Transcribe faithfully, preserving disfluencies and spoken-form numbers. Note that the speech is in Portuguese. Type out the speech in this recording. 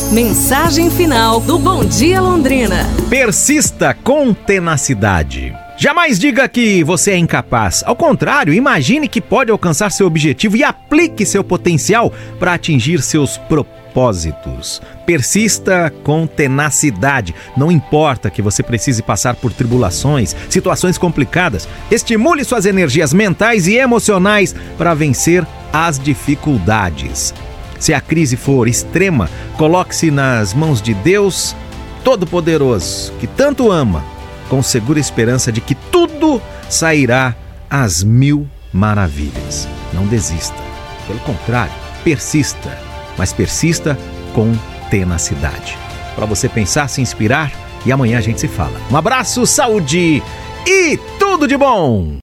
Mensagem final do Bom Dia Londrina. Persista com tenacidade. Jamais diga que você é incapaz. Ao contrário, imagine que pode alcançar seu objetivo e aplique seu potencial para atingir seus propósitos. Persista com tenacidade. Não importa que você precise passar por tribulações, situações complicadas. Estimule suas energias mentais e emocionais para vencer as dificuldades. Se a crise for extrema, coloque-se nas mãos de Deus Todo-Poderoso, que tanto ama, com segura esperança de que tudo sairá às mil maravilhas. Não desista. Pelo contrário, persista, mas persista com tenacidade. Para você pensar, se inspirar, e amanhã a gente se fala. Um abraço, saúde e tudo de bom!